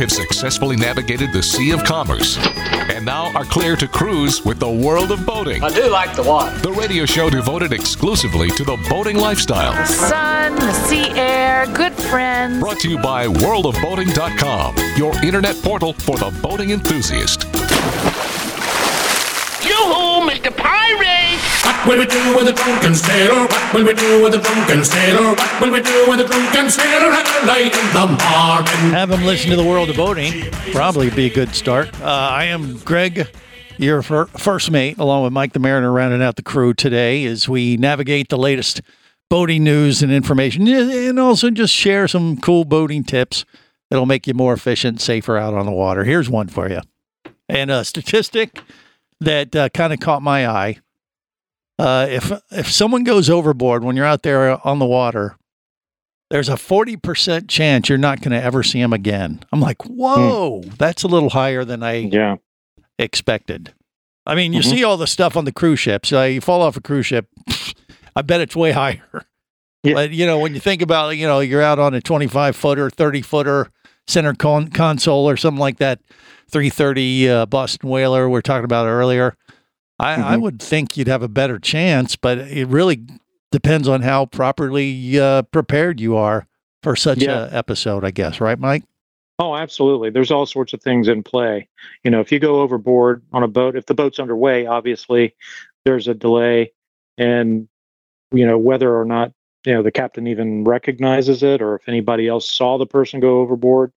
have successfully navigated the Sea of Commerce and now are clear to cruise with the world of boating. I do like the water. The radio show devoted exclusively to the boating lifestyle. The sun, the sea air, good friends. Brought to you by worldofboating.com, your internet portal for the boating enthusiast. Yoo-hoo, Mr. Pirate! What will we do with a drunken sailor? What will we do with a drunken sailor? What will we do with a drunken sailor at the light in the morning? Have them listen to the world of boating. Probably be a good start. I am Greg, your first mate, along with Mike the Mariner, rounding out the crew today as we navigate the latest boating news and information, and also just share some cool boating tips that'll make you more efficient, safer out on the water. Here's one for you. And a statistic that kind of caught my eye. If someone goes overboard when you're out there on the water, there's a 40% chance you're not going to ever see them again. I'm like, whoa, that's a little higher than I expected. I mean, you see all the stuff on the cruise ships. You fall off a cruise ship, I bet it's way higher. Yeah. But, when you think about it, you're out on a 25-footer, 30-footer center console or something like that, 330 Boston Whaler we're talking about earlier. I would think you'd have a better chance, but it really depends on how properly prepared you are for such a episode, I guess. Right, Mike? Oh, absolutely. There's all sorts of things in play. If you go overboard on a boat, if the boat's underway, obviously there's a delay, and, whether or not, the captain even recognizes it or if anybody else saw the person go overboard.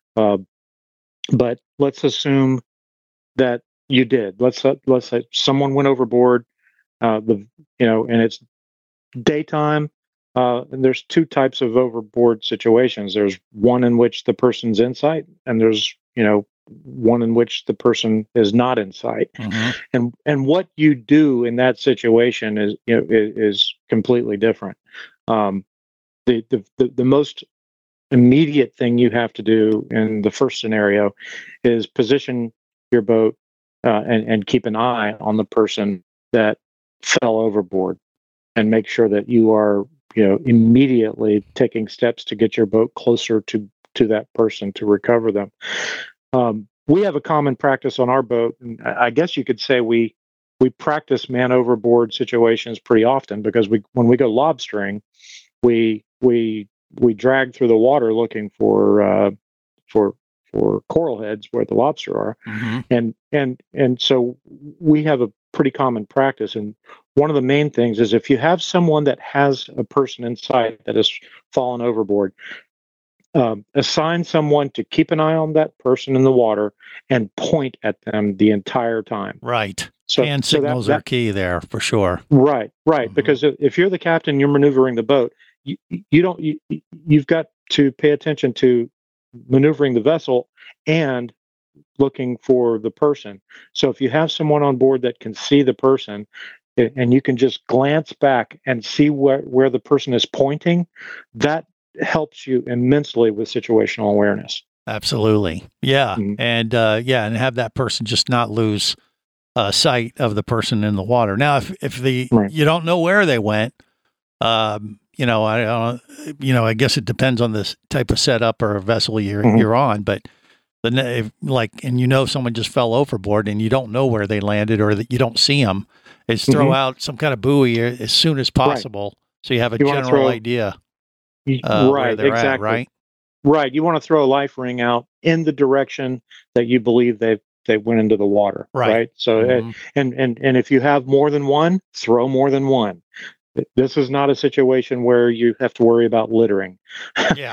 But let's assume that you did. Let's say someone went overboard, and it's daytime. And there's two types of overboard situations. There's one in which the person's in sight, and there's one in which the person is not in sight. And what you do in that situation is completely different. The most immediate thing you have to do in the first scenario is position your boat and keep an eye on the person that fell overboard, and make sure that you are immediately taking steps to get your boat closer to that person to recover them. We have a common practice on our boat, and I guess you could say we practice man overboard situations pretty often, because when we go lobstering, we drag through the water looking for coral heads where the lobster are, and so we have a pretty common practice. And one of the main things is, if you have someone that has a person in sight that has fallen overboard, assign someone to keep an eye on that person in the water and point at them the entire time. Right. Hand signals are key there for sure. Right. Because if you're the captain, you're maneuvering the boat. You've got to pay attention to maneuvering the vessel and looking for the person. So if you have someone on board that can see the person, and you can just glance back and see where the person is pointing, that helps you immensely with situational awareness. Absolutely. Yeah. And and have that person just not lose sight of the person in the water. Now, if you don't know where they went, I guess it depends on the type of setup or vessel you're on, but someone just fell overboard and you don't know where they landed, or that you don't see them, is throw out some kind of buoy as soon as possible, so you have a general idea. Where they're at, right? Right. You want to throw a life ring out in the direction that you believe they went into the water. Right. So, and if you have more than one, throw more than one. This is not a situation where you have to worry about littering. Yeah.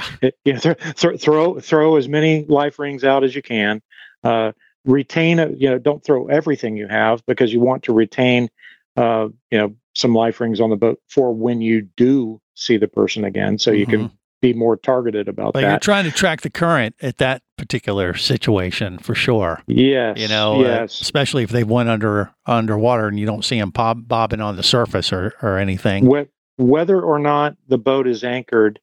Throw as many life rings out as you can. Retain, don't throw everything you have, because you want to retain, some life rings on the boat for when you do see the person again, so you can be more targeted about that. You're trying to track the current at that particular situation for sure. Yes. Especially if they went underwater and you don't see them bobbing on the surface or anything. Whether or not the boat is anchored,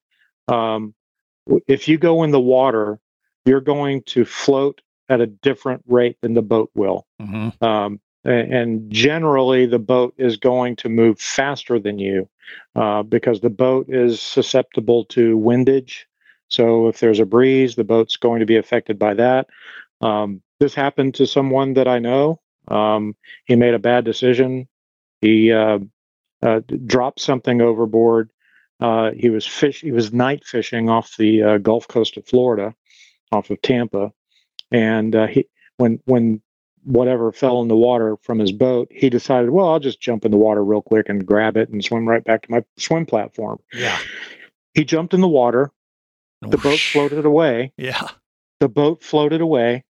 if you go in the water, you're going to float at a different rate than the boat will. And generally, the boat is going to move faster than you, because the boat is susceptible to windage. So if there's a breeze, the boat's going to be affected by that. This happened to someone that I know. He made a bad decision. He dropped something overboard. He was night fishing off the Gulf Coast of Florida, off of Tampa, and when whatever fell in the water from his boat, he decided, well, I'll just jump in the water real quick and grab it and swim right back to my swim platform. Yeah. He jumped in the water. The boat floated away. Yeah. The boat floated away.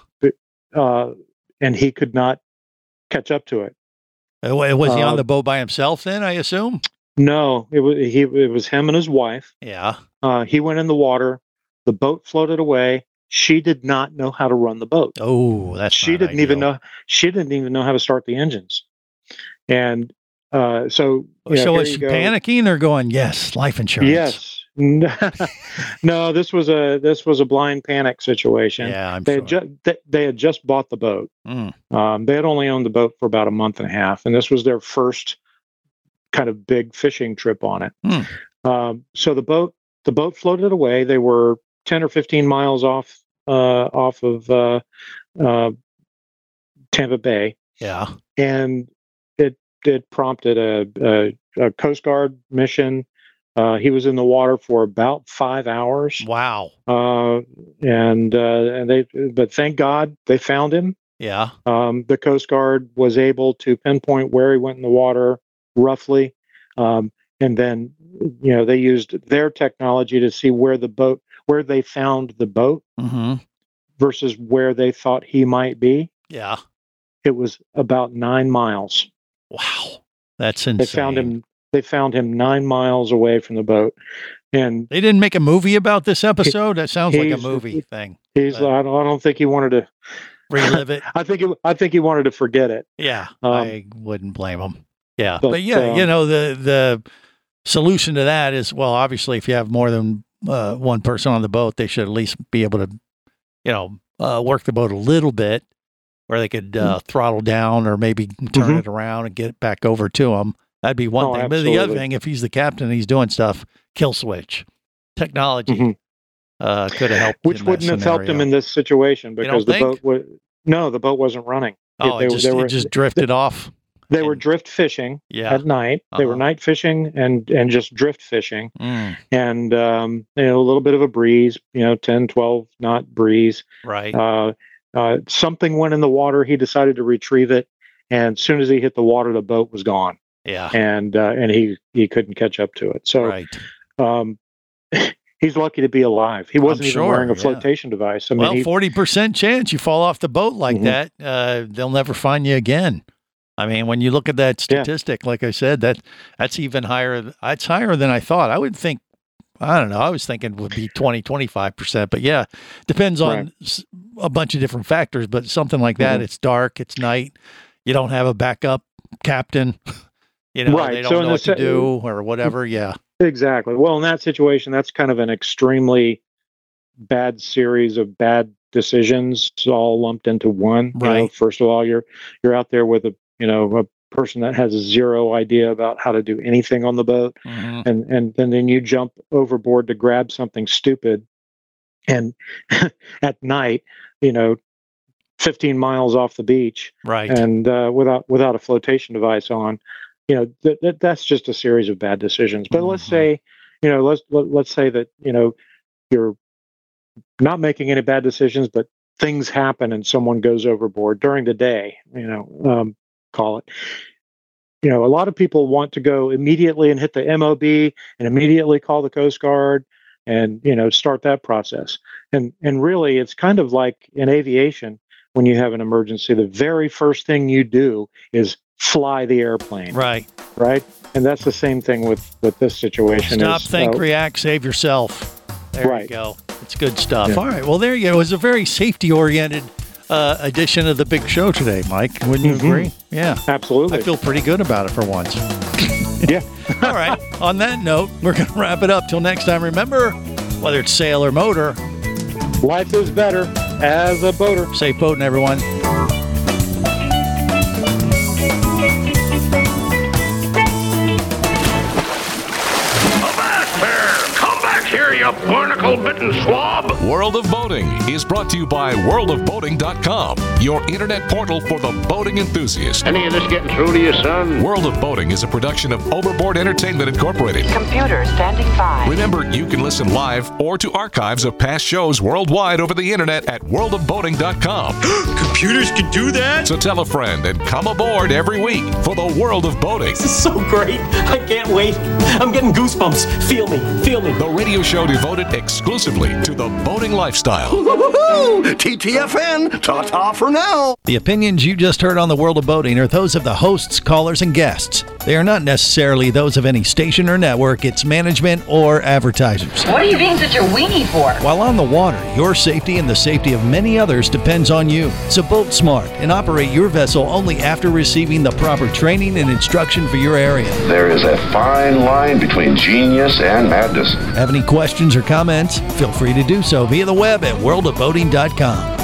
And he could not catch up to it. Was he on the boat by himself then, I assume? No, it was him and his wife. Yeah. He went in the water. The boat floated away. She did not know how to run the boat. Oh, that's she didn't even know. She didn't even know how to start the engines. And so was she panicking or going, yes, life insurance? Yes. No, this was a blind panic situation. Yeah, they had just bought the boat. They had only owned the boat for about a month and a half, and this was their first kind of big fishing trip on it. So the boat floated away. They were 10 or 15 miles off of Tampa Bay. Yeah, and it prompted a Coast Guard mission. He was in the water for about 5 hours. Wow. But thank God they found him. Yeah. The Coast Guard was able to pinpoint where he went in the water roughly. And then, they used their technology to see where they found the boat versus where they thought he might be. Yeah. It was about 9 miles. Wow. That's insane. They found him 9 miles away from the boat, and they didn't make a movie about this episode. That sounds like a movie thing. I don't think he wanted to relive it. I think he wanted to forget it. Yeah, I wouldn't blame him. Yeah, but the solution to that is, well, obviously, if you have more than one person on the boat, they should at least be able to, work the boat a little bit, where they could throttle down or maybe turn it around and get it back over to him. That'd be one thing. Absolutely. But the other thing, if he's the captain and he's doing stuff, kill switch. Technology could have helped. Which wouldn't have helped him in this situation because the boat wasn't running. Oh, it just drifted off. They were drift fishing at night. They were night fishing and just drift fishing. And, a little bit of a breeze, 10, 12 knot breeze. Right. Something went in the water. He decided to retrieve it. And as soon as he hit the water, the boat was gone. Yeah. And he couldn't catch up to it. So he's lucky to be alive. He wasn't even wearing a flotation device. I mean, 40% chance you fall off the boat like that, they'll never find you again. I mean, when you look at that statistic, like I said, that's even higher. It's higher than I thought. I would think, I don't know. I was thinking it would be 20, 25%, but yeah, depends on a bunch of different factors, but something like that, it's dark, it's night. You don't have a backup captain. They don't know what to do or whatever. Yeah, exactly. Well, in that situation, that's kind of an extremely bad series of bad decisions all lumped into one. Right. First of all, you're out there with a person that has zero idea about how to do anything on the boat, and then you jump overboard to grab something stupid, and at night, 15 miles off the beach, right, and without a flotation device on. That's just a series of bad decisions. But let's say, let's say that, you're not making any bad decisions, but things happen and someone goes overboard during the day, call it. A lot of people want to go immediately and hit the MOB and immediately call the Coast Guard and, start that process. And really, it's kind of like in aviation, when you have an emergency, the very first thing you do is fly the airplane. Right. And that's the same thing with this situation. Stop, think, react, save yourself. There you go. It's good stuff. Yeah. All right. Well, there you go. It was a very safety-oriented edition of the big show today, Mike. Wouldn't you agree? Yeah. Absolutely. I feel pretty good about it for once. Yeah. All right. On that note, we're going to wrap it up. Till next time, remember, whether it's sail or motor, life is better as a boater. Safe boating, everyone. Here, you barnacle-bitten swab. World of Boating is brought to you by worldofboating.com, your internet portal for the boating enthusiast. Any of this getting through to you, son? World of Boating is a production of Overboard Entertainment Incorporated. Computer standing by. Remember, you can listen live or to archives of past shows worldwide over the internet at worldofboating.com. Computers can do that? So tell a friend and come aboard every week for the World of Boating. This is so great. I can't wait. I'm getting goosebumps. Feel me. Feel me. The radio show devoted exclusively to the boating lifestyle. TTFN, ta-ta for now. The opinions you just heard on the World of Boating are those of the hosts, callers, and guests. They are not necessarily those of any station or network, its management, or advertisers. What are you being such a weenie for? While on the water, your safety and the safety of many others depends on you. So boat smart and operate your vessel only after receiving the proper training and instruction for your area. There is a fine line between genius and madness. Have any questions or comments? Feel free to do so via the web at worldofboating.com.